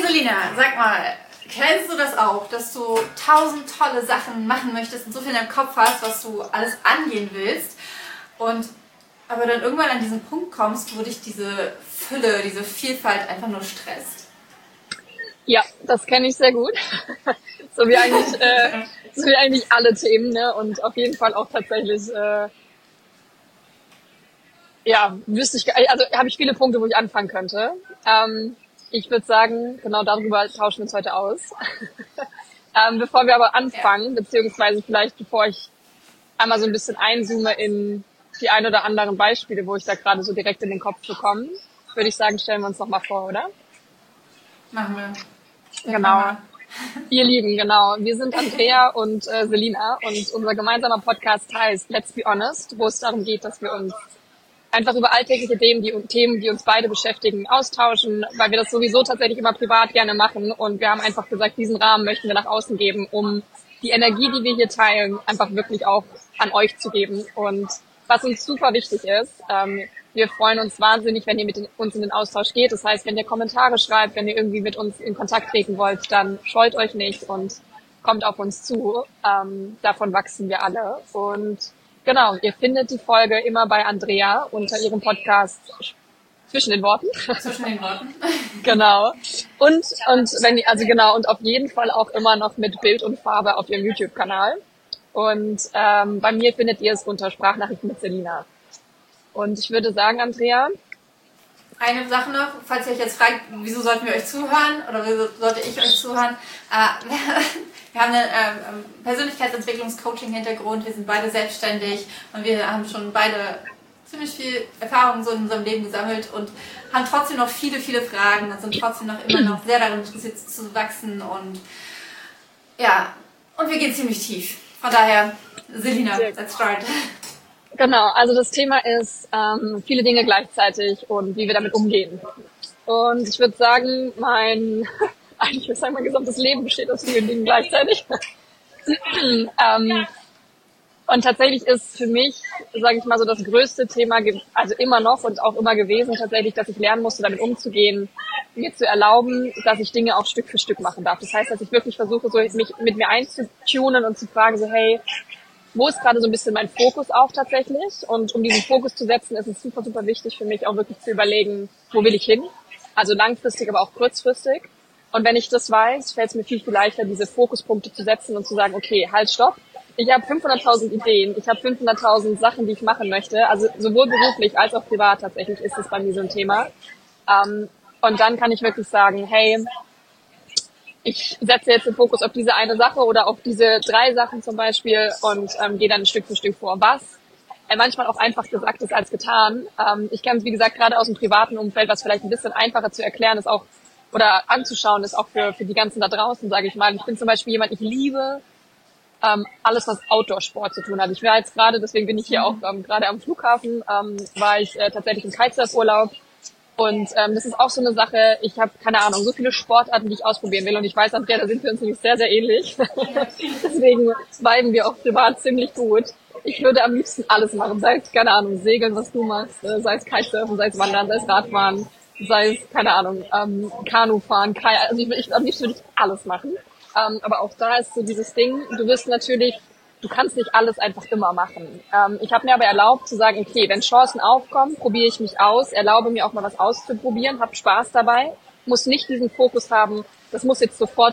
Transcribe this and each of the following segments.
Selina, sag mal, kennst du das auch, dass du 1000 tolle Sachen machen möchtest und so viel in deinem Kopf hast, was du alles angehen willst und aber dann irgendwann an diesen Punkt kommst, wo dich diese Fülle, diese Vielfalt einfach nur stresst? Ja, das kenne ich sehr gut. so wie eigentlich alle Themen, ne? Und auf jeden Fall auch tatsächlich, habe ich viele Punkte, wo ich anfangen könnte. Ich würde sagen, genau darüber tauschen wir uns heute aus. Bevor wir aber anfangen, beziehungsweise vielleicht bevor ich einmal so ein bisschen einzoome in die ein oder anderen Beispiele, wo ich da gerade so direkt in den Kopf bekomme, würde ich sagen, stellen wir uns noch mal vor, oder? Machen wir. Genau. Ihr Lieben, genau. Wir sind Andrea und Selina und unser gemeinsamer Podcast heißt Let's Be Honest, wo es darum geht, dass wir uns einfach über alltägliche Themen, die uns beide beschäftigen, austauschen, weil wir das sowieso tatsächlich immer privat gerne machen und wir haben einfach gesagt, diesen Rahmen möchten wir nach außen geben, um die Energie, die wir hier teilen, einfach wirklich auch an euch zu geben. Und was uns super wichtig ist, wir freuen uns wahnsinnig, wenn ihr mit uns in den Austausch geht. Das heißt, wenn ihr Kommentare schreibt, wenn ihr irgendwie mit uns in Kontakt treten wollt, dann scheut euch nicht und kommt auf uns zu. Davon wachsen wir alle. Und genau, ihr findet die Folge immer bei Andrea unter ihrem Podcast Zwischen den Worten. Zwischen den Worten. Genau. Und und auf jeden Fall auch immer noch mit Bild und Farbe auf ihrem YouTube-Kanal. Und bei mir findet ihr es unter Sprachnachrichten mit Selina. Und ich würde sagen, Andrea. Eine Sache noch, falls ihr euch jetzt fragt, wieso sollten wir euch zuhören oder wieso sollte ich euch zuhören? Wir haben einen Persönlichkeitsentwicklungs-Coaching-Hintergrund, wir sind beide selbstständig und wir haben schon beide ziemlich viel Erfahrung so in unserem Leben gesammelt und haben trotzdem noch viele, viele Fragen und sind trotzdem immer noch sehr daran interessiert zu wachsen und ja, und wir gehen ziemlich tief. Von daher, Selina, let's start. Genau, also das Thema ist viele Dinge gleichzeitig und wie wir damit umgehen. Und ich würde sagen, mein gesamtes Leben besteht aus vielen Dingen gleichzeitig. Und tatsächlich ist für mich, sage ich mal so, das größte Thema, also immer noch und auch immer gewesen, tatsächlich, dass ich lernen musste, damit umzugehen, mir zu erlauben, dass ich Dinge auch Stück für Stück machen darf. Das heißt, dass ich wirklich versuche, so mich mit mir einzutunen und zu fragen, so hey, wo ist gerade so ein bisschen mein Fokus auch tatsächlich? Und um diesen Fokus zu setzen, ist es super, super wichtig für mich auch wirklich zu überlegen, wo will ich hin? Also langfristig, aber auch kurzfristig. Und wenn ich das weiß, fällt es mir viel, viel leichter, diese Fokuspunkte zu setzen und zu sagen, okay, halt, stopp. Ich habe 500.000 Ideen, ich habe 500.000 Sachen, die ich machen möchte. Also sowohl beruflich als auch privat tatsächlich ist es bei mir so ein Thema. Und dann kann ich wirklich sagen, hey, ich setze jetzt den Fokus auf diese eine Sache oder auf diese 3 Sachen zum Beispiel und gehe dann Stück für Stück vor. Was manchmal auch einfach gesagt ist als getan. Ich kenne es, wie gesagt, gerade aus dem privaten Umfeld, was vielleicht ein bisschen einfacher zu erklären ist auch oder anzuschauen ist, auch für die ganzen da draußen, sage ich mal. Ich bin zum Beispiel jemand, ich liebe alles, was Outdoor-Sport zu tun hat. Ich war jetzt gerade, deswegen bin ich hier auch gerade am Flughafen, war ich tatsächlich im Kitesurf-Urlaub. Und das ist auch so eine Sache, ich habe, keine Ahnung, so viele Sportarten, die ich ausprobieren will. Und ich weiß, Andrea, da sind wir uns nämlich sehr, sehr ähnlich. Deswegen viben wir auch privat ziemlich gut. Ich würde am liebsten alles machen, sei es, keine Ahnung, Segeln, was du machst, sei es Kitesurfen, sei es Wandern, sei es Radfahren, sei es, keine Ahnung, Kanufahren, Kajak. Also am liebsten würde ich alles machen. Aber auch da ist so dieses Ding, du kannst nicht alles einfach immer machen. Ich habe mir aber erlaubt zu sagen, okay, wenn Chancen aufkommen, probiere ich mich aus, erlaube mir auch mal was auszuprobieren, habe Spaß dabei, muss nicht diesen Fokus haben, ich muss jetzt sofort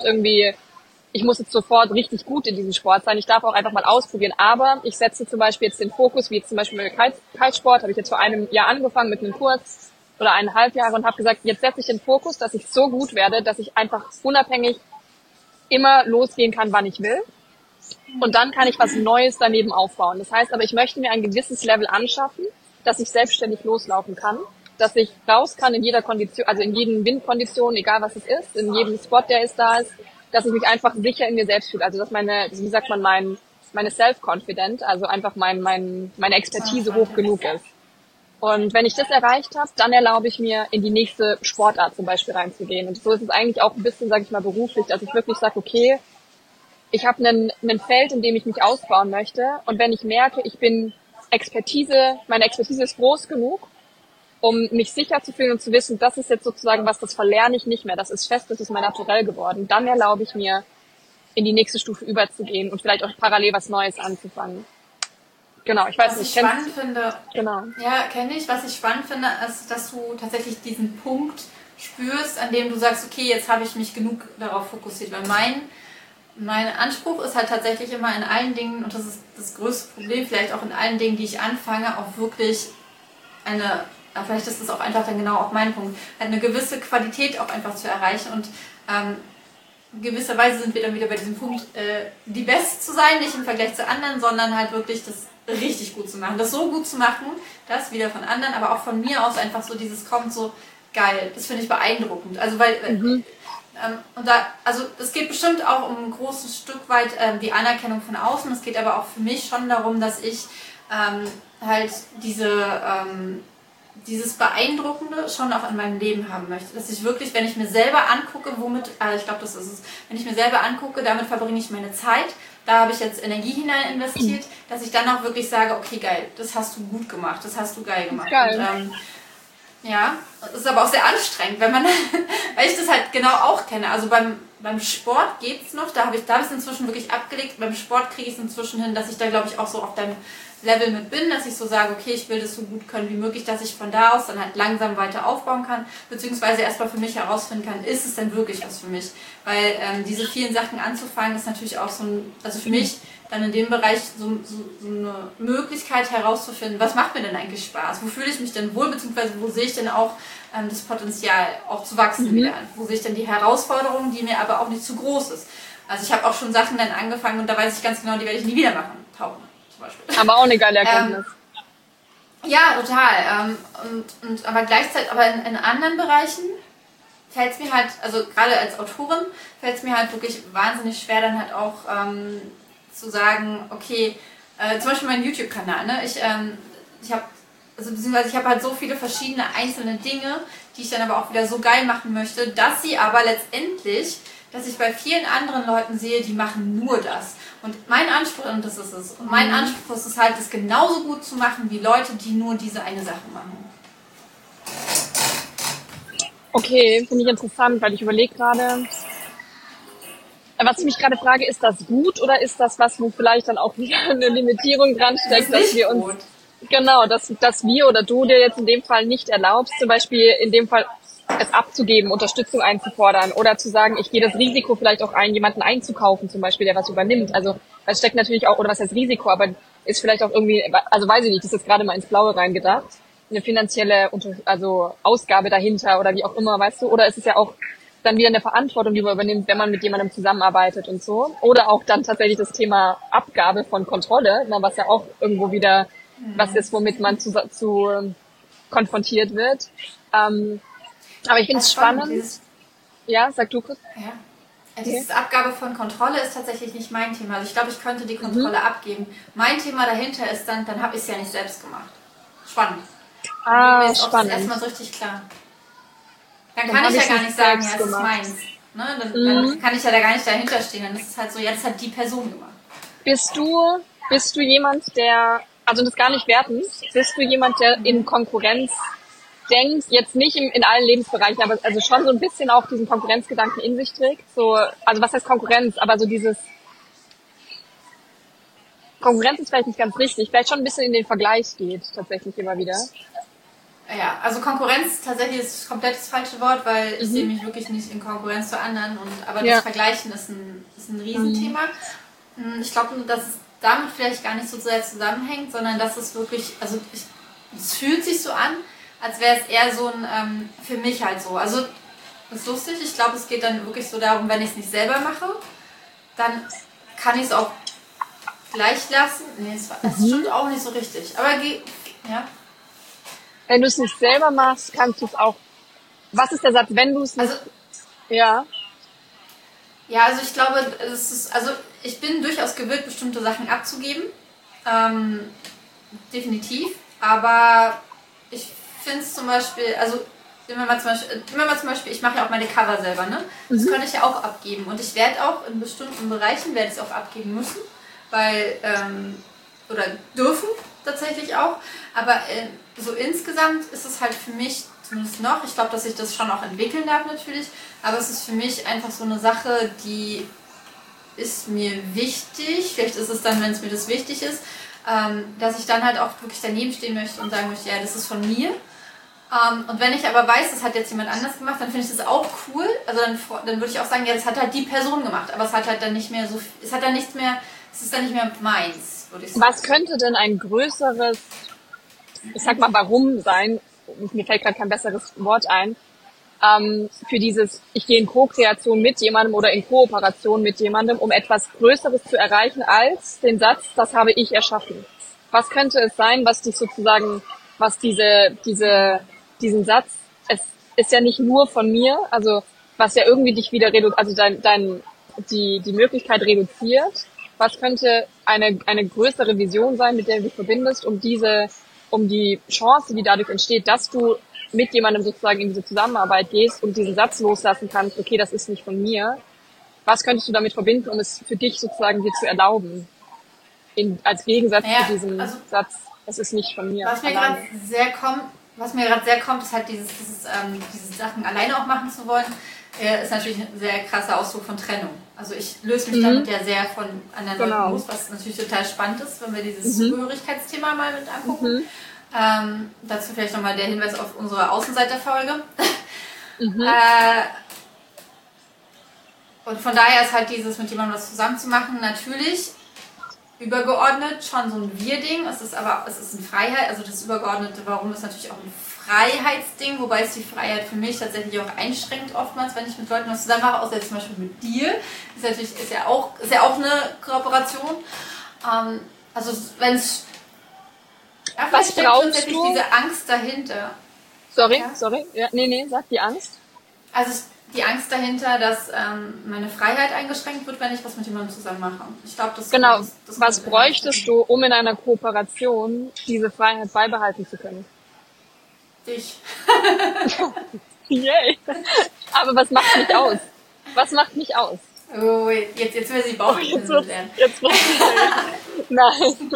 richtig gut in diesem Sport sein. Ich darf auch einfach mal ausprobieren. Aber ich setze zum Beispiel jetzt den Fokus, wie jetzt zum Beispiel mit Kitesport, habe ich jetzt vor einem Jahr angefangen mit einem Kurs oder 1,5 Jahre und habe gesagt, jetzt setze ich den Fokus, dass ich so gut werde, dass ich einfach unabhängig immer losgehen kann, wann ich will. Und dann kann ich was Neues daneben aufbauen. Das heißt aber, ich möchte mir ein gewisses Level anschaffen, dass ich selbstständig loslaufen kann, dass ich raus kann in jeder Kondition, also in jeden Windkondition, egal was es ist, in jedem Spot, der da ist, dass ich mich einfach sicher in mir selbst fühle. Also dass meine Self-Confident, also einfach meine Expertise hoch genug ist. Und wenn ich das erreicht habe, dann erlaube ich mir, in die nächste Sportart zum Beispiel reinzugehen. Und so ist es eigentlich auch ein bisschen, sage ich mal, beruflich, dass ich wirklich sage, okay, ich habe einen Feld, in dem ich mich ausbauen möchte. Und wenn ich merke, meine Expertise ist groß genug, um mich sicher zu fühlen und zu wissen, das ist jetzt sozusagen was, das verlerne ich nicht mehr, das ist fest, das ist mein Naturell geworden. Dann erlaube ich mir, in die nächste Stufe überzugehen und vielleicht auch parallel was Neues anzufangen. Genau, ich weiß Was nicht. ich spannend finde, genau. Ja, kenne ich. Was ich spannend finde, ist, dass du tatsächlich diesen Punkt spürst, an dem du sagst, okay, jetzt habe ich mich genug darauf fokussiert. Weil mein Anspruch ist halt tatsächlich immer in allen Dingen, und das ist das größte Problem, vielleicht auch in allen Dingen, die ich anfange, auch wirklich vielleicht ist das auch einfach dann genau auch mein Punkt, halt eine gewisse Qualität auch einfach zu erreichen und gewisserweise sind wir dann wieder bei diesem Punkt, die Beste zu sein, nicht im Vergleich zu anderen, sondern halt wirklich das richtig gut zu machen. Das so gut zu machen, das wieder von anderen, aber auch von mir aus einfach so dieses kommt so geil. Das finde ich beeindruckend. Also also es geht bestimmt auch um ein großes Stück weit die Anerkennung von außen. Es geht aber auch für mich schon darum, dass ich halt dieses Beeindruckende schon auch in meinem Leben haben möchte. Dass ich wirklich, wenn ich mir selber angucke, ich glaube, das ist es, wenn ich mir selber angucke, damit verbringe ich meine Zeit, da habe ich jetzt Energie hinein investiert, dass ich dann auch wirklich sage, okay, geil, das hast du gut gemacht, das hast du geil gemacht. Geil. Und, ja, das ist aber auch sehr anstrengend, weil ich das halt genau auch kenne. Also beim Sport geht's noch, da habe ich es inzwischen wirklich abgelegt. Beim Sport kriege ich es inzwischen hin, dass ich da, glaube ich, auch so auf deinem Level mit bin, dass ich so sage, okay, ich will das so gut können wie möglich, dass ich von da aus dann halt langsam weiter aufbauen kann, beziehungsweise erstmal für mich herausfinden kann, ist es denn wirklich was für mich? Weil diese vielen Sachen anzufangen, ist natürlich auch also für mich dann in dem Bereich so eine Möglichkeit herauszufinden, was macht mir denn eigentlich Spaß? Wo fühle ich mich denn wohl, beziehungsweise wo sehe ich denn auch das Potenzial auch zu wachsen wieder? Wo sehe ich denn die Herausforderung, die mir aber auch nicht zu groß ist? Also ich habe auch schon Sachen dann angefangen und da weiß ich ganz genau, die werde ich nie wieder machen. Tauchen zum Beispiel. Aber auch eine geile Erkenntnis. Ja, total. Aber gleichzeitig, aber in anderen Bereichen fällt es mir halt, also gerade als Autorin, fällt es mir halt wirklich wahnsinnig schwer, dann halt auch zu sagen, okay, zum Beispiel mein YouTube-Kanal, ne? Ich habe halt so viele verschiedene einzelne Dinge, die ich dann aber auch wieder so geil machen möchte, dass ich bei vielen anderen Leuten sehe, die machen nur das. Und mein Anspruch, und das ist es, und mein Anspruch ist es halt, das genauso gut zu machen wie Leute, die nur diese eine Sache machen. Okay, finde ich interessant, weil ich überlege gerade, was ich mich gerade frage, ist das gut oder ist das was, wo vielleicht dann auch wieder eine Limitierung dran steckt, dass wir uns, genau, dass wir oder du dir jetzt in dem Fall nicht erlaubst, zum Beispiel in dem Fall es abzugeben, Unterstützung einzufordern oder zu sagen, ich gehe das Risiko vielleicht auch ein, jemanden einzukaufen zum Beispiel, der was übernimmt. Also es steckt natürlich auch, oder was heißt Risiko, aber ist vielleicht auch irgendwie, also weiß ich nicht, das ist jetzt gerade mal ins Blaue reingedacht, eine finanzielle Ausgabe dahinter oder wie auch immer, weißt du, oder ist es ja auch dann wieder eine Verantwortung, die man übernimmt, wenn man mit jemandem zusammenarbeitet und so. Oder auch dann tatsächlich das Thema Abgabe von Kontrolle, was ja auch irgendwo wieder was ist, womit man zu konfrontiert wird. Aber ich finde es spannend. Ja, sag du kurz. Ja. Dieses Abgabe von Kontrolle ist tatsächlich nicht mein Thema. Also ich glaube, ich könnte die Kontrolle abgeben. Mein Thema dahinter ist dann habe ich es ja nicht selbst gemacht. Spannend. Ah, ist spannend. Erstmal so richtig klar. Dann kann ich ja gar nicht sagen, ja, es ist meins. Ne? Dann kann ich ja da gar nicht dahinter stehen. Dann ist es halt so, ja, das hat die Person gemacht. Bist du jemand, der, also das gar nicht wertend, bist du jemand, der in Konkurrenz denkt, jetzt nicht in allen Lebensbereichen, aber also schon so ein bisschen auch diesen Konkurrenzgedanken in sich trägt? So, also was heißt Konkurrenz? Aber so dieses Konkurrenz ist vielleicht nicht ganz richtig, vielleicht schon ein bisschen in den Vergleich geht, tatsächlich immer wieder. Ja, also Konkurrenz tatsächlich ist komplett das falsche Wort, weil ich sehe mich wirklich nicht in Konkurrenz zu anderen. Aber das Vergleichen ist ein Riesenthema. Ich glaube, dass es damit vielleicht gar nicht so sehr zusammenhängt, sondern dass es wirklich, also es fühlt sich so an, als wäre es eher so ein, für mich halt so. Also, das ist lustig, ich glaube, es geht dann wirklich so darum, wenn ich es nicht selber mache, dann kann ich es auch gleich lassen. Nee, das stimmt auch nicht so richtig. Aber ja. Wenn du es nicht selber machst, kannst du es auch. Was ist der Satz, wenn du es nicht... Ja, also ich glaube, ich bin durchaus gewillt, bestimmte Sachen abzugeben. Definitiv. Aber ich finde es zum Beispiel, also nehmen wir mal zum Beispiel, ich mache ja auch meine Cover selber, ne? Das könnte ich ja auch abgeben. Und ich werde auch in bestimmten Bereichen, werde ich es auch abgeben müssen, weil, oder dürfen tatsächlich auch. Aber so insgesamt ist es halt für mich zumindest noch, ich glaube, dass ich das schon auch entwickeln darf natürlich, aber es ist für mich einfach so eine Sache, die ist mir wichtig, vielleicht ist es dann, wenn es mir das wichtig ist, dass ich dann halt auch wirklich daneben stehen möchte und sagen möchte, ja, das ist von mir. Und wenn ich aber weiß, das hat jetzt jemand anders gemacht, dann finde ich das auch cool. Also dann würde ich auch sagen, ja, das hat halt die Person gemacht, aber es hat halt dann nicht mehr so, es hat dann nichts mehr, es ist dann nicht mehr meins, würde ich sagen. Was könnte denn ein größeres, ich sag mal, warum sein? Mir fällt gerade kein besseres Wort ein. Für dieses, ich gehe in Co-Kreation mit jemandem oder in Kooperation mit jemandem, um etwas Größeres zu erreichen als den Satz, das habe ich erschaffen. Was könnte es sein, was dich sozusagen, was diesen Satz, es ist ja nicht nur von mir, also was ja irgendwie dich wieder also die Möglichkeit reduziert. Was könnte eine größere Vision sein, mit der du dich verbindest, um die Chance, die dadurch entsteht, dass du mit jemandem sozusagen in diese Zusammenarbeit gehst und diesen Satz loslassen kannst, okay, das ist nicht von mir. Was könntest du damit verbinden, um es für dich sozusagen dir zu erlauben? Als Gegensatz zu diesem Satz, das ist nicht von mir. Was mir gerade sehr kommt, ist halt diese Sachen alleine auch machen zu wollen, ist natürlich ein sehr krasser Ausdruck von Trennung. Also ich löse mich damit ja sehr von anderen Leuten los, was natürlich total spannend ist, wenn wir dieses Zugehörigkeitsthema mal mit angucken. Dazu vielleicht nochmal der Hinweis auf unsere Außenseiterfolge. Und von daher ist halt dieses mit jemandem was zusammen zu machen natürlich übergeordnet schon so ein Wir-Ding. Es ist eine Freiheit, also das Übergeordnete, warum ist natürlich auch ein Freiheitsding, wobei es die Freiheit für mich tatsächlich auch einschränkt oftmals, wenn ich mit Leuten was zusammen mache, außer jetzt zum Beispiel mit dir. Ist ja auch eine Kooperation. Also wenn es was brauchst du? Diese Angst dahinter. Sorry. Ja, nee, sag die Angst. Also die Angst dahinter, dass meine Freiheit eingeschränkt wird, wenn ich was mit jemandem zusammen mache. Ich glaube, das genau. Das was bräuchtest du, um in einer Kooperation diese Freiheit beibehalten zu können? Dich. Yay. Aber was macht mich aus? Was macht mich aus? Oh, jetzt will sie Bauchgefühle lernen. Jetzt wird's Nein.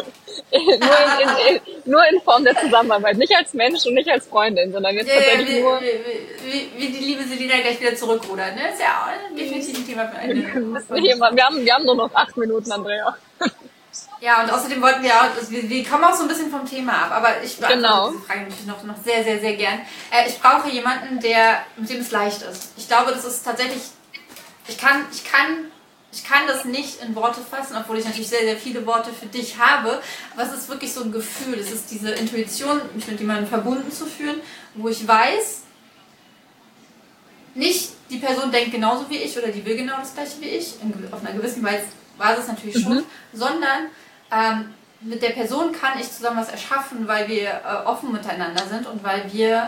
Nur in Form der Zusammenarbeit. Nicht als Mensch und nicht als Freundin, sondern jetzt tatsächlich nur... Wie die liebe Selina gleich wieder zurückrudert, ne? Das ist ja auch definitiv ein Thema für eine. Wir haben nur noch 8 Minuten, Andrea. Ja, und außerdem wollten wir auch, wir kommen auch so ein bisschen vom Thema ab, aber ich beantworte diese Frage natürlich noch sehr, sehr, sehr gern. Ich brauche jemanden, mit dem es leicht ist. Ich glaube, das ist tatsächlich, ich kann das nicht in Worte fassen, obwohl ich natürlich sehr, sehr viele Worte für dich habe, aber es ist wirklich so ein Gefühl, es ist diese Intuition, mich mit jemandem verbunden zu fühlen, wo ich weiß, nicht die Person denkt genauso wie ich oder die will genau das gleiche wie ich, auf einer gewissen Basis natürlich schon, sondern mit der Person kann ich zusammen was erschaffen, weil wir offen miteinander sind und weil wir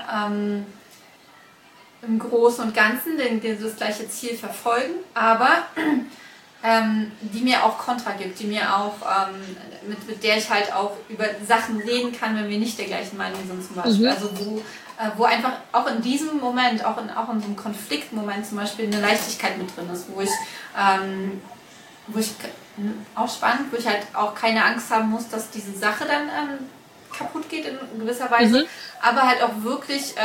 im Großen und Ganzen das gleiche Ziel verfolgen, aber die mir auch Kontra gibt, die mir auch, mit der ich halt auch über Sachen reden kann, wenn wir nicht der gleichen Meinung sind zum Beispiel. Also wo einfach auch in diesem Moment, auch in so einem Konfliktmoment zum Beispiel eine Leichtigkeit mit drin ist, wo ich auch spannend, wo ich halt auch keine Angst haben muss, dass diese Sache dann kaputt geht in gewisser Weise, aber halt auch wirklich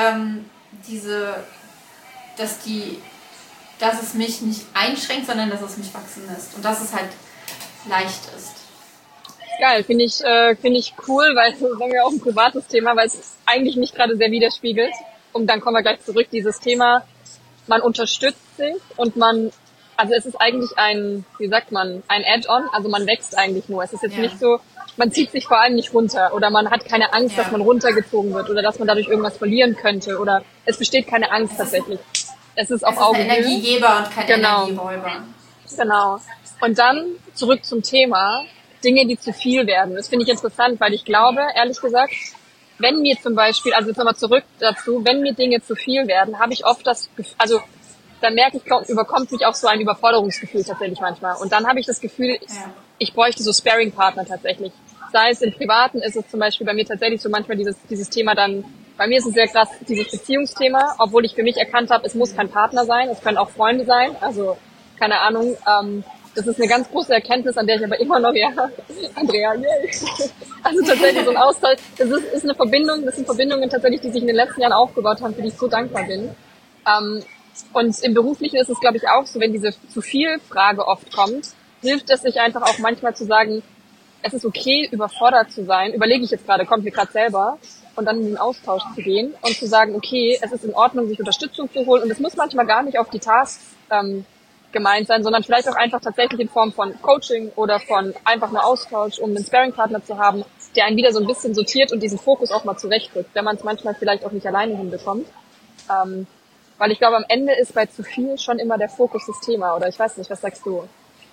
dass es mich nicht einschränkt, sondern dass es mich wachsen lässt und dass es halt leicht ist. Geil, finde ich cool, weil das ist ja auch ein privates Thema, weil es eigentlich mich gerade sehr widerspiegelt. Und dann kommen wir gleich zurück, dieses Thema, man unterstützt sich und also es ist eigentlich ein Add-on, also man wächst eigentlich nur. Es ist jetzt nicht so, man zieht sich vor allem nicht runter oder man hat keine Angst, dass man runtergezogen wird oder dass man dadurch irgendwas verlieren könnte oder es besteht keine Angst tatsächlich. Es ist auf Augenhöhe. Es ist ein Energiegeber und kein Energieräuber. Genau. Und dann zurück zum Thema Dinge, die zu viel werden. Das finde ich interessant, weil ich glaube, ehrlich gesagt, wenn mir zum Beispiel, also jetzt nochmal zurück dazu, wenn mir Dinge zu viel werden, habe ich oft das Gefühl, also dann merke ich, überkommt mich auch so ein Überforderungsgefühl tatsächlich manchmal. Und dann habe ich das Gefühl, ich bräuchte so Sparing-Partner tatsächlich. Sei es im Privaten, ist es zum Beispiel bei mir tatsächlich so manchmal dieses Thema dann, bei mir ist es sehr krass, dieses Beziehungsthema, obwohl ich für mich erkannt habe, es muss kein Partner sein, es können auch Freunde sein, also keine Ahnung, Das ist eine ganz große Erkenntnis, an der ich aber immer noch, ja, Andrea, yay. Also tatsächlich so ein Austausch, ist eine Verbindung, das sind Verbindungen tatsächlich, die sich in den letzten Jahren aufgebaut haben, für die ich so dankbar bin. Und im Beruflichen ist es, glaube ich, auch so, wenn diese zu viel Frage oft kommt, hilft es sich einfach auch manchmal zu sagen, es ist okay, überfordert zu sein, überlege ich jetzt gerade, kommt mir gerade selber, und dann in den Austausch zu gehen und zu sagen, okay, es ist in Ordnung, sich Unterstützung zu holen, und es muss manchmal gar nicht auf die Tasks gemeint sein, sondern vielleicht auch einfach tatsächlich in Form von Coaching oder von einfach nur Austausch, um einen Sparring-Partner zu haben, der einen wieder so ein bisschen sortiert und diesen Fokus auch mal zurechtrückt, wenn man es manchmal vielleicht auch nicht alleine hinbekommt. Weil ich glaube, am Ende ist bei zu viel schon immer der Fokus das Thema, oder ich weiß nicht, was sagst du?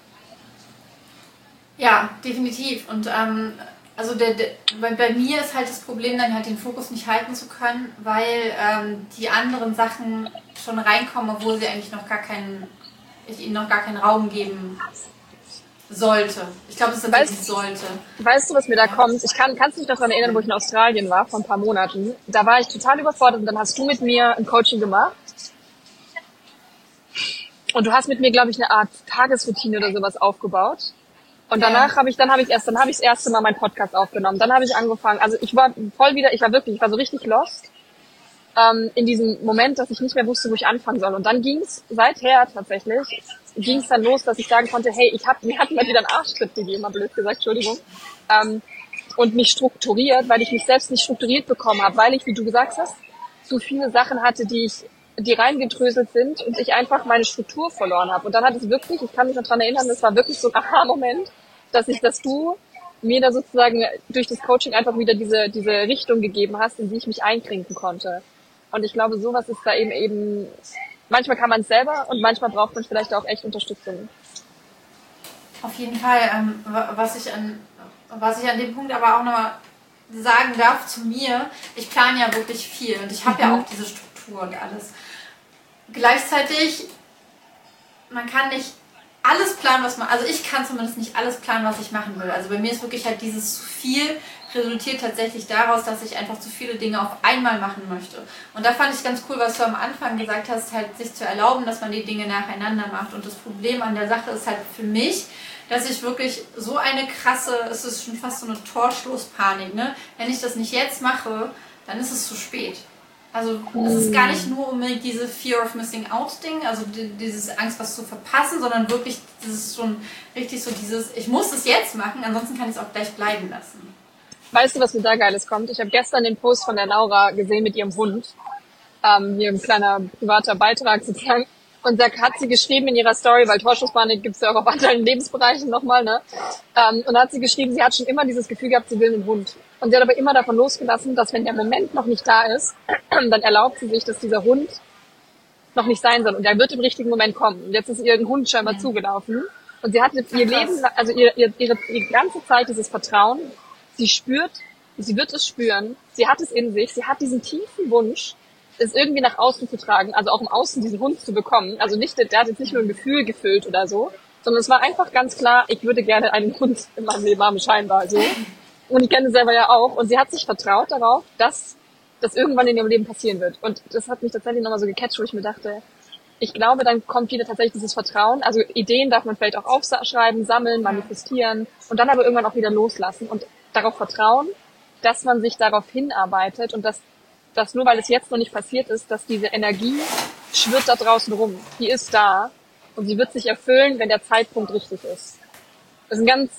Ja, definitiv. Und also bei mir ist halt das Problem, dann halt den Fokus nicht halten zu können, weil die anderen Sachen schon reinkommen, obwohl sie eigentlich ich ihnen noch gar keinen Raum geben sollte. Ich glaube, es ist tatsächlich sollte. Weißt du, was mir da kommt? Kannst du dich noch daran erinnern, wo ich in Australien war, vor ein paar Monaten? Da war ich total überfordert und dann hast du mit mir ein Coaching gemacht. Und du hast mit mir, glaube ich, eine Art Tagesroutine oder sowas aufgebaut. Und danach habe ich das erste Mal meinen Podcast aufgenommen. Dann habe ich angefangen, also ich war so richtig lost in diesem Moment, dass ich nicht mehr wusste, wo ich anfangen soll. Und dann seither dann los, dass ich sagen konnte, hey, mir hat mal wieder einen Arschtritt gegeben, mal blöd gesagt, Entschuldigung. Und mich strukturiert, weil ich mich selbst nicht strukturiert bekommen habe, weil ich, wie du gesagt hast, so viele Sachen hatte, die reingedröselt sind und ich einfach meine Struktur verloren habe. Und dann hat es wirklich, ich kann mich noch dran erinnern, das war wirklich so ein Aha-Moment, dass du mir da sozusagen durch das Coaching einfach wieder diese Richtung gegeben hast, in die ich mich einklinken konnte. Und ich glaube, sowas ist da eben, manchmal kann man es selber und manchmal braucht man vielleicht auch echt Unterstützung. Auf jeden Fall. Was ich an dem Punkt aber auch noch sagen darf zu mir, ich plane ja wirklich viel und ich habe ja auch diese Struktur und alles. Gleichzeitig, man kann nicht alles planen, also ich kann zumindest nicht alles planen, was ich machen will. Also bei mir ist wirklich halt dieses zu viel resultiert tatsächlich daraus, dass ich einfach zu viele Dinge auf einmal machen möchte. Und da fand ich ganz cool, was du am Anfang gesagt hast, halt sich zu erlauben, dass man die Dinge nacheinander macht. Und das Problem an der Sache ist halt für mich, dass ich wirklich so eine krasse, es ist schon fast so eine Torschlusspanik, ne? Wenn ich das nicht jetzt mache, dann ist es zu spät. Also es ist gar nicht nur unbedingt diese Fear of Missing Out Ding, also dieses Angst, was zu verpassen, sondern wirklich dieses schon richtig so dieses, ich muss es jetzt machen, ansonsten kann ich es auch gleich bleiben lassen. Weißt du, was mir da Geiles kommt? Ich habe gestern den Post von der Laura gesehen mit ihrem Hund. Hier ein kleiner privater Beitrag sozusagen. Und da hat sie geschrieben in ihrer Story, weil Torschusspanik gibt's ja auch auf anderen Lebensbereichen nochmal, ne? Und da hat sie geschrieben, sie hat schon immer dieses Gefühl gehabt, sie will einen Hund. Und sie hat aber immer davon losgelassen, dass wenn der Moment noch nicht da ist, dann erlaubt sie sich, dass dieser Hund noch nicht sein soll. Und der wird im richtigen Moment kommen. Und jetzt ist ihr ein Hund scheinbar zugelaufen. Und sie hatte ihr Leben, also ihre ganze Zeit dieses Vertrauen. Sie wird es spüren. Sie hat es in sich. Sie hat diesen tiefen Wunsch, es irgendwie nach außen zu tragen, also auch im Außen diesen Hund zu bekommen. Also nicht, der hat jetzt nicht nur ein Gefühl gefüllt oder so, sondern es war einfach ganz klar, ich würde gerne einen Hund in meinem Leben haben, scheinbar so. Und ich kenne es selber ja auch. Und sie hat sich vertraut darauf, dass das irgendwann in ihrem Leben passieren wird. Und das hat mich tatsächlich nochmal so gecatcht, wo ich mir dachte, ich glaube, dann kommt wieder tatsächlich dieses Vertrauen. Also Ideen darf man vielleicht auch aufschreiben, sammeln, manifestieren und dann aber irgendwann auch wieder loslassen und darauf vertrauen, dass man sich darauf hinarbeitet und dass nur weil es jetzt noch nicht passiert ist, dass diese Energie schwirrt da draußen rum. Die ist da und sie wird sich erfüllen, wenn der Zeitpunkt richtig ist. Das ist ein ganz...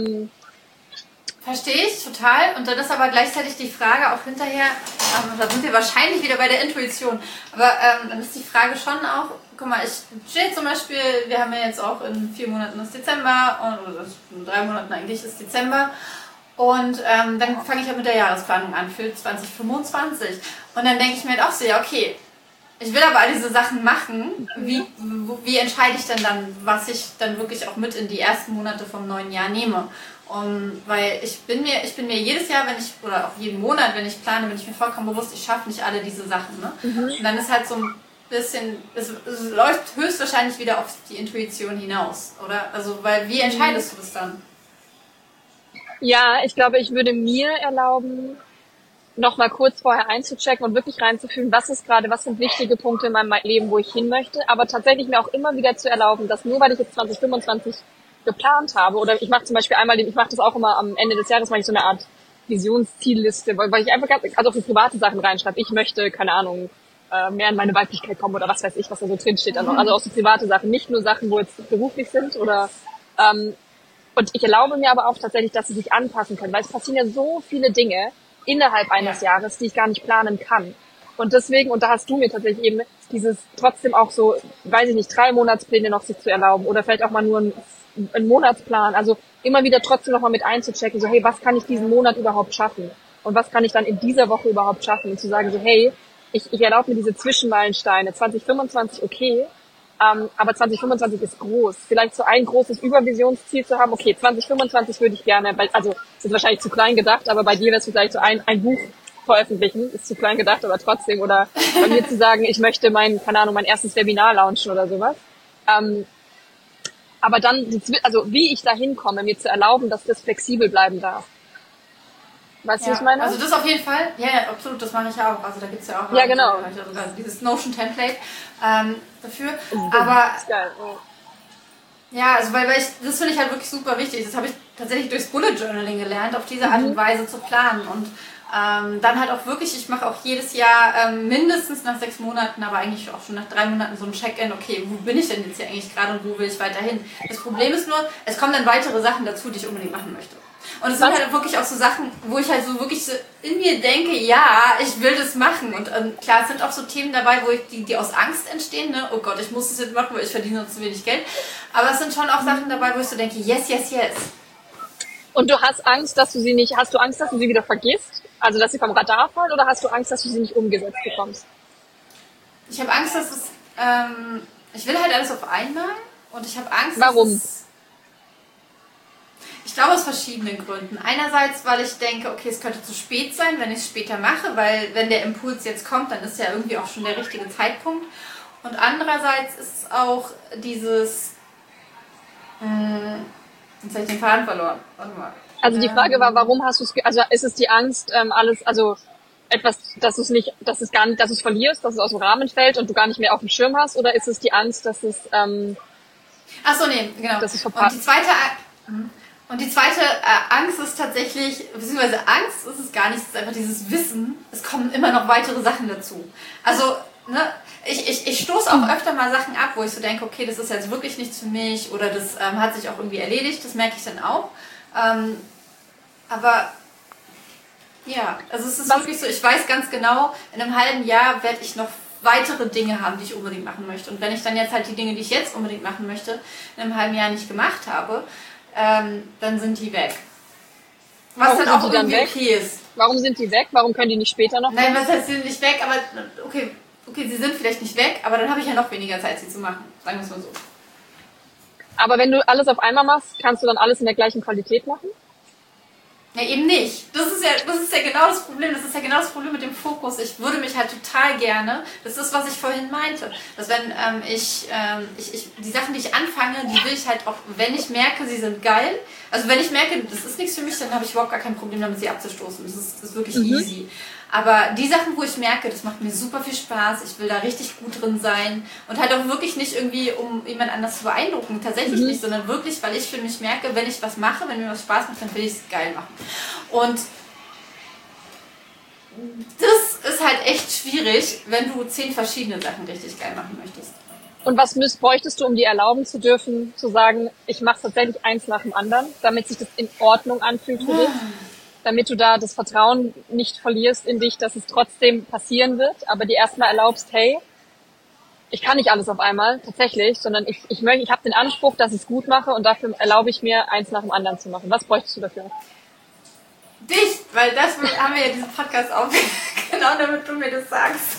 Verstehe ich total. Und dann ist aber gleichzeitig die Frage auch hinterher, da sind wir wahrscheinlich wieder bei der Intuition, aber dann ist die Frage schon auch, guck mal, ich stehe zum Beispiel, wir haben ja jetzt auch in 4 Monaten ist Dezember, oder in 3 Monaten eigentlich ist Dezember. Und dann fange ich ja mit der Jahresplanung an für 2025. Und dann denke ich mir halt auch so, ja okay, ich will aber all diese Sachen machen. Wie entscheide ich denn dann, was ich dann wirklich auch mit in die ersten Monate vom neuen Jahr nehme? Weil ich bin mir jedes Jahr, oder auch jeden Monat, wenn ich plane, bin ich mir vollkommen bewusst, ich schaffe nicht alle diese Sachen. Ne? Und dann ist halt so ein bisschen, es läuft höchstwahrscheinlich wieder auf die Intuition hinaus, oder? Also, weil wie entscheidest du das dann? Ja, ich glaube, ich würde mir erlauben, nochmal kurz vorher einzuchecken und wirklich reinzufühlen, was sind wichtige Punkte in meinem Leben, wo ich hin möchte, aber tatsächlich mir auch immer wieder zu erlauben, dass nur weil ich jetzt 2025 geplant habe, oder ich mache zum Beispiel ich mache das auch immer am Ende des Jahres, mache ich so eine Art Visionszielliste, weil ich einfach also auch für private Sachen reinschreibe. Ich möchte, keine Ahnung, mehr in meine Weiblichkeit kommen oder was weiß ich, was da so drin steht. Also auch so private Sachen, nicht nur Sachen, wo jetzt beruflich sind oder und ich erlaube mir aber auch tatsächlich, dass sie sich anpassen können, weil es passieren ja so viele Dinge innerhalb eines Jahres, die ich gar nicht planen kann. Und deswegen, und da hast du mir tatsächlich eben dieses trotzdem auch so, weiß ich nicht, 3 Monatspläne noch sich zu erlauben oder vielleicht auch mal nur einen Monatsplan. Also immer wieder trotzdem noch mal mit einzuchecken, so hey, was kann ich diesen Monat überhaupt schaffen? Und was kann ich dann in dieser Woche überhaupt schaffen? Und zu sagen so, hey, ich erlaube mir diese Zwischenmeilensteine. 2025, okay, aber 2025 ist groß. Vielleicht so ein großes Übervisionsziel zu haben, okay, 2025 würde ich gerne, also das ist wahrscheinlich zu klein gedacht, aber bei dir wäre es vielleicht so ein Buch veröffentlichen, ist zu klein gedacht, aber trotzdem, oder bei mir zu sagen, ich möchte mein erstes Webinar launchen oder sowas. Aber dann, also wie ich da hinkomme, mir zu erlauben, dass das flexibel bleiben darf. Weißt du, was ich meine? Also das auf jeden Fall, ja, absolut, das mache ich auch. Also da gibt's ja auch ja, genau. Also dieses Notion-Template dafür. Aber das ist geil. Ja, also weil das finde ich halt wirklich super wichtig. Das habe ich tatsächlich durchs Bullet Journaling gelernt, auf diese Art und Weise zu planen. Und dann halt auch wirklich, ich mache auch jedes Jahr mindestens nach 6 Monaten, aber eigentlich auch schon nach 3 Monaten so ein Check-in, okay, wo bin ich denn jetzt hier eigentlich gerade und wo will ich weiterhin? Das Problem ist nur, es kommen dann weitere Sachen dazu, die ich unbedingt machen möchte. Und es sind halt wirklich auch so Sachen, wo ich halt so wirklich so in mir denke, ja, ich will das machen. Und klar, es sind auch so Themen dabei, wo die aus Angst entstehen, ne? Oh Gott, ich muss das jetzt machen, weil ich verdiene noch zu wenig Geld. Aber es sind schon auch Sachen dabei, wo ich so denke, yes, yes, yes. Und du hast Angst, hast du sie wieder vergisst? Also, dass sie vom Radar fallen, oder hast du Angst, dass du sie nicht umgesetzt bekommst? Ich habe Angst, dass es, ich will halt alles auf einmal und ich habe Angst, Warum? Ich glaube aus verschiedenen Gründen. Einerseits, weil ich denke, okay, es könnte zu spät sein, wenn ich es später mache, weil wenn der Impuls jetzt kommt, dann ist ja irgendwie auch schon der richtige Zeitpunkt. Und andererseits ist auch dieses, jetzt habe ich den Faden verloren. Warte mal. Also die Frage war, warum hast du es, also ist es die Angst, etwas, dass du es verlierst, dass es aus dem Rahmen fällt und du gar nicht mehr auf dem Schirm hast, oder ist es die Angst, dass es, ach so, nee, genau. dass es verpasst? Und die zweite Angst ist tatsächlich, beziehungsweise Angst ist es gar nicht, es ist einfach dieses Wissen, es kommen immer noch weitere Sachen dazu. Also, ne, ich stoße auch öfter mal Sachen ab, wo ich so denke, okay, das ist jetzt wirklich nichts für mich oder das hat sich auch irgendwie erledigt, das merke ich dann auch. Aber ja, also es ist wirklich so, ich weiß ganz genau, in einem halben Jahr werde ich noch weitere Dinge haben, die ich unbedingt machen möchte. Und wenn ich dann jetzt halt die Dinge, die ich jetzt unbedingt machen möchte, in einem halben Jahr nicht gemacht habe, dann sind die weg. Was dann auch irgendwie okay ist. Warum sind die weg? Warum können die nicht später noch? Nein, was heißt, sie sind nicht weg, aber okay, sie sind vielleicht nicht weg, aber dann habe ich ja noch weniger Zeit, sie zu machen. Sagen wir es mal so. Aber wenn du alles auf einmal machst, kannst du dann alles in der gleichen Qualität machen? Ja, eben nicht. Das ist ja genau das Problem. Das ist ja genau das Problem mit dem Fokus. Ich würde mich halt total gerne, das ist, was ich vorhin meinte, dass wenn die Sachen, die ich anfange, die will ich halt auch, wenn ich merke, sie sind geil, also wenn ich merke, das ist nichts für mich, dann habe ich überhaupt gar kein Problem damit, sie abzustoßen. Das ist wirklich easy. Aber die Sachen, wo ich merke, das macht mir super viel Spaß, ich will da richtig gut drin sein und halt auch wirklich nicht irgendwie, um jemand anders zu beeindrucken, tatsächlich nicht, sondern wirklich, weil ich für mich merke, wenn ich was mache, wenn mir was Spaß macht, dann will ich es geil machen. Und das ist halt echt schwierig, wenn du 10 verschiedene Sachen richtig geil machen möchtest. Und was bräuchtest du, um dir erlauben zu dürfen, zu sagen, ich mache tatsächlich eins nach dem anderen, damit sich das in Ordnung anfühlt für dich? Damit du da das Vertrauen nicht verlierst in dich, dass es trotzdem passieren wird, aber dir erstmal erlaubst, hey, ich kann nicht alles auf einmal, tatsächlich, sondern ich habe den Anspruch, dass ich es gut mache und dafür erlaube ich mir, eins nach dem anderen zu machen. Was bräuchtest du dafür? Dich, weil das haben wir ja diesen Podcast auf, genau damit du mir das sagst.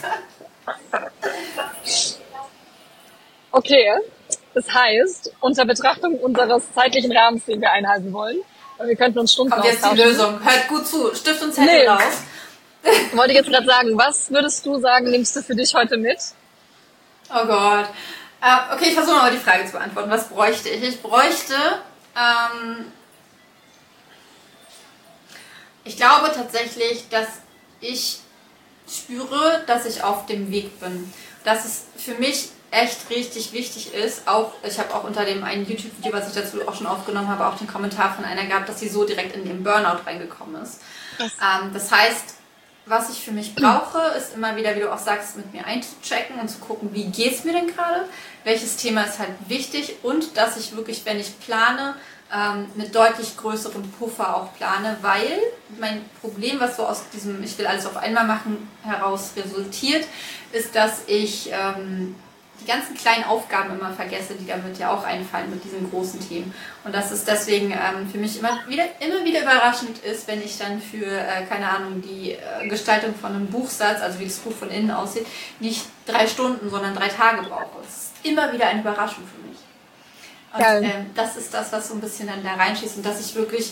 Okay, das heißt, unter Betrachtung unseres zeitlichen Rahmens, den wir einhalten wollen, wir könnten uns Stunden austauschen. Kommt jetzt die Lösung. Hört gut zu. Stift und Zettel raus. Ich wollte jetzt gerade sagen, was würdest du sagen, nimmst du für dich heute mit? Oh Gott. Okay, ich versuche mal die Frage zu beantworten. Was bräuchte ich? Ich bräuchte, ich glaube tatsächlich, dass ich spüre, dass ich auf dem Weg bin. Dass es für mich echt richtig wichtig ist, auch, ich habe auch unter dem einen YouTube-Video, was ich dazu auch schon aufgenommen habe, auch den Kommentar von einer gehabt, dass sie so direkt in den Burnout reingekommen ist. Das heißt, was ich für mich brauche, ist immer wieder, wie du auch sagst, mit mir einzuchecken und zu gucken, wie geht es mir denn gerade, welches Thema ist halt wichtig und dass ich wirklich, wenn ich plane, mit deutlich größerem Puffer auch plane, weil mein Problem, was so aus diesem ich will alles auf einmal machen heraus resultiert, ist, dass ich die ganzen kleinen Aufgaben immer vergesse, die damit ja auch einfallen mit diesen großen Themen. Und dass es deswegen für mich immer wieder überraschend ist, wenn ich dann für, keine Ahnung, die Gestaltung von einem Buchsatz, also wie das Buch von innen aussieht, nicht 3 Stunden, sondern 3 Tage brauche. Es ist immer wieder eine Überraschung für mich. Und das ist das, was so ein bisschen dann da reinschießt. Und dass ich wirklich,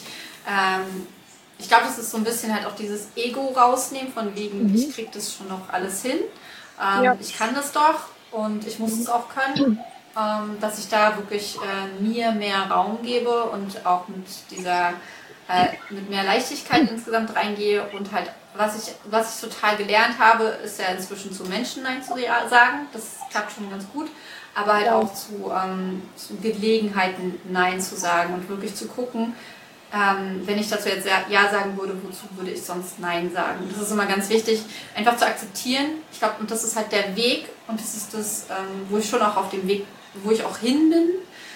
ich glaube, das ist so ein bisschen halt auch dieses Ego rausnehmen, von wegen, ich kriege das schon noch alles hin. Ich kann das doch. Und ich muss es auch können, dass ich da wirklich mir mehr Raum gebe und auch mit dieser mit mehr Leichtigkeit insgesamt reingehe und halt, was ich total gelernt habe, ist ja inzwischen zu Menschen Nein zu sagen. Das klappt schon ganz gut, aber halt auch zu Gelegenheiten Nein zu sagen und wirklich zu gucken, wenn ich dazu jetzt Ja sagen würde, wozu würde ich sonst Nein sagen? Das ist immer ganz wichtig, einfach zu akzeptieren. Ich glaube, und das ist halt der Weg und das ist das, wo ich schon auch auf dem Weg, wo ich auch hin bin.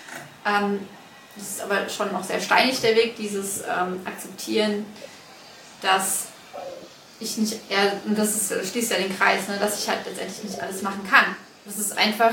Das ist aber schon noch sehr steinig, der Weg, dieses Akzeptieren, dass ich nicht, und das schließt ja den Kreis, ne, dass ich halt letztendlich nicht alles machen kann. Das ist einfach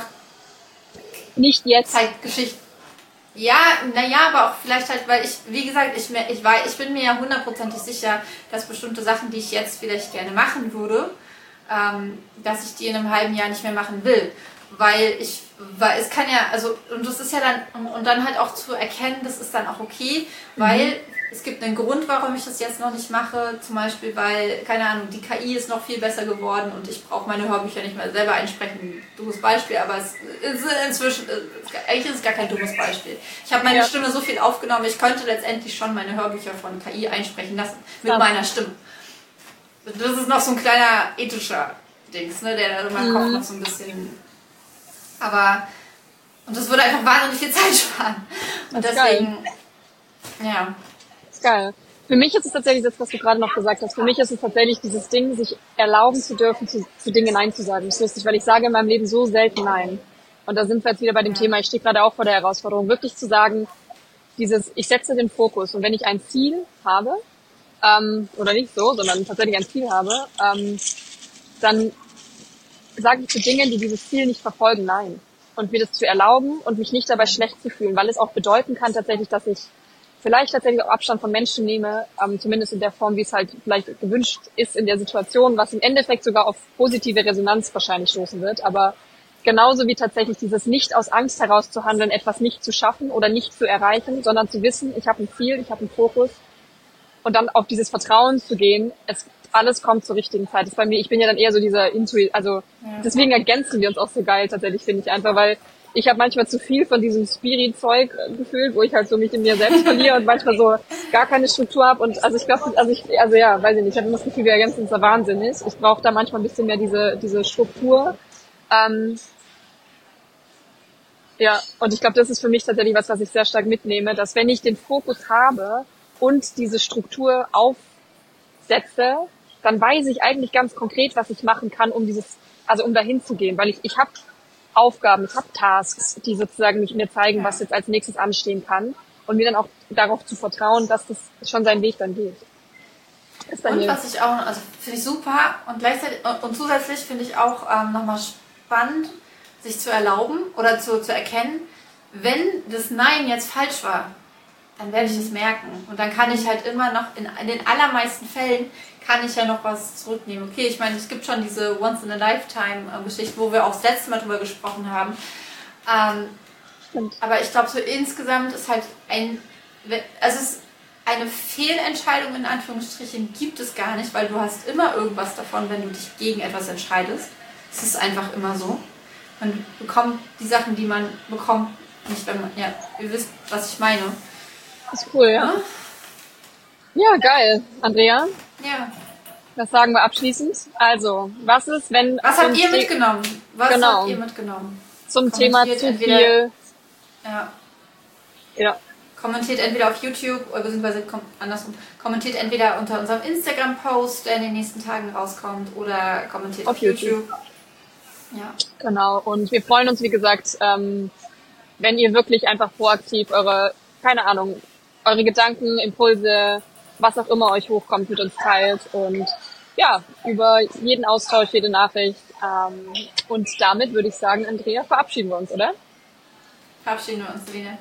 nicht jetzt Zeitgeschichte. Ja, naja, aber auch vielleicht halt, weil ich, wie gesagt, ich bin mir ja 100%ig sicher, dass bestimmte Sachen, die ich jetzt vielleicht gerne machen würde, dass ich die in einem halben Jahr nicht mehr machen will. Weil es kann ja, also, und das ist ja dann, und dann halt auch zu erkennen, das ist dann auch okay, weil es gibt einen Grund, warum ich das jetzt noch nicht mache, zum Beispiel, weil, keine Ahnung, die KI ist noch viel besser geworden und ich brauche meine Hörbücher nicht mehr selber einsprechen. Dummes Beispiel, aber es ist inzwischen, eigentlich ist es gar kein dummes Beispiel. Ich habe meine Stimme so viel aufgenommen, ich könnte letztendlich schon meine Hörbücher von KI einsprechen lassen, mit meiner Stimme. Das ist noch so ein kleiner ethischer Dings, ne, der da in meinem Kopf noch so ein bisschen, aber, und das würde einfach wahnsinnig viel Zeit sparen. Und deswegen, ja. Geil. Für mich ist es tatsächlich das, was du gerade noch gesagt hast. Für mich ist es tatsächlich dieses Ding, sich erlauben zu dürfen, zu Dingen Nein zu sagen. Das ist lustig, weil ich sage in meinem Leben so selten Nein. Und da sind wir jetzt wieder bei dem Thema, ich stehe gerade auch vor der Herausforderung, wirklich zu sagen, ich setze den Fokus. Und wenn ich ein Ziel habe, oder nicht so, sondern tatsächlich ein Ziel habe, dann sage ich zu Dingen, die dieses Ziel nicht verfolgen, Nein. Und mir das zu erlauben und mich nicht dabei schlecht zu fühlen, weil es auch bedeuten kann tatsächlich, dass ich vielleicht tatsächlich auch Abstand von Menschen nehme, zumindest in der Form, wie es halt vielleicht gewünscht ist in der Situation, was im Endeffekt sogar auf positive Resonanz wahrscheinlich stoßen wird. Aber genauso wie tatsächlich dieses nicht aus Angst heraus zu handeln, etwas nicht zu schaffen oder nicht zu erreichen, sondern zu wissen, ich habe ein Ziel, ich habe einen Fokus und dann auf dieses Vertrauen zu gehen, alles kommt zur richtigen Zeit. Das ist bei mir, ich bin ja dann eher so dieser deswegen ergänzen wir uns auch so geil tatsächlich, finde ich einfach, weil ich habe manchmal zu viel von diesem Spirit-Zeug gefühlt, wo ich halt so mich in mir selbst verliere und manchmal so gar keine Struktur habe. Und also ich glaube, weiß ich nicht, ich habe immer das Gefühl, wir ergänzen uns da wahnsinnig. Ich brauche da manchmal ein bisschen mehr diese Struktur. Und ich glaube, das ist für mich tatsächlich was ich sehr stark mitnehme, dass wenn ich den Fokus habe und diese Struktur aufsetze, dann weiß ich eigentlich ganz konkret, was ich machen kann, um dahin zu gehen, weil ich habe Aufgaben, ich habe Tasks, die sozusagen mir zeigen, was jetzt als nächstes anstehen kann und mir dann auch darauf zu vertrauen, dass das schon seinen Weg dann geht. Und was ich auch, also finde ich super und gleichzeitig und zusätzlich finde ich auch nochmal spannend, sich zu erlauben oder zu erkennen, wenn das Nein jetzt falsch war, dann werde ich es merken und dann kann ich halt immer noch, in den allermeisten Fällen kann ich ja noch was zurücknehmen. Okay, ich meine, es gibt schon diese Once-in-a-Lifetime-Geschichte, wo wir auch das letzte Mal drüber gesprochen haben. Aber ich glaube, so insgesamt ist halt eine Fehlentscheidung in Anführungsstrichen gibt es gar nicht, weil du hast immer irgendwas davon, wenn du dich gegen etwas entscheidest. Es ist einfach immer so. Man bekommt die Sachen, die man bekommt, nicht, wenn man, ja, ihr wisst, was ich meine. Das ist cool, ja. Ja, geil. Andrea? Ja. Was sagen wir abschließend? Also, was ist, wenn... Was habt ihr mitgenommen? Genau. Habt ihr mitgenommen? Zum Thema zu viel... Ja. Kommentiert entweder auf YouTube oder beziehungsweise andersrum. Kommentiert entweder unter unserem Instagram-Post, der in den nächsten Tagen rauskommt, oder kommentiert auf YouTube. Ja. Genau. Und wir freuen uns, wie gesagt, wenn ihr wirklich einfach proaktiv eure Gedanken, Impulse, was auch immer euch hochkommt, mit uns teilt und ja, über jeden Austausch, jede Nachricht. Und damit würde ich sagen, Andrea, verabschieden wir uns, oder? Verabschieden wir uns, Lene.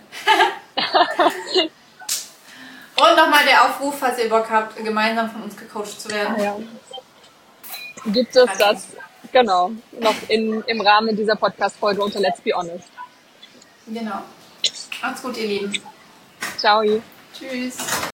Und nochmal der Aufruf, falls ihr Bock habt, gemeinsam von uns gecoacht zu werden. Ja. Gibt es das, genau, noch im Rahmen dieser Podcast-Folge unter Let's Be Honest. Genau. Macht's gut, ihr Lieben. Ciao. Tschüss.